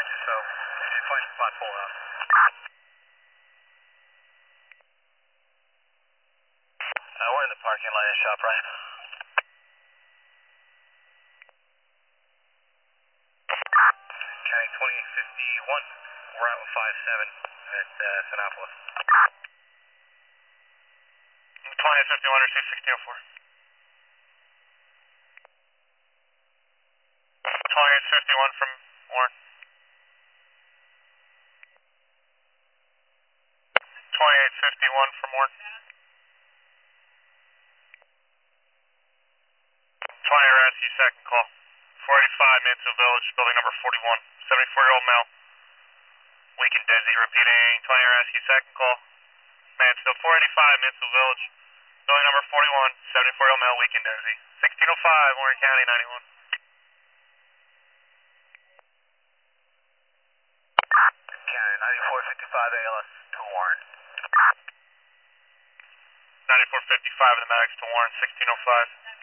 so find a spot, pull out. We're in the parking lot at ShopRite. County 2851, we're out with 57 at Sinopolis. 2851 or 1604. 2851 from Warren. 2851 from Warren. 20 Rasky, second call. 485 Mansfield Village, building number 41. 74-year-old male. Weakened dizzy, repeating. 20 Rasky, second call. Mansfield 485 Mansfield Village, building number 41. 74-year-old male, weakened dizzy. 1605 Warren County 91. County 9455 ALS to Warren. 9455 in the medics to Warren 1605.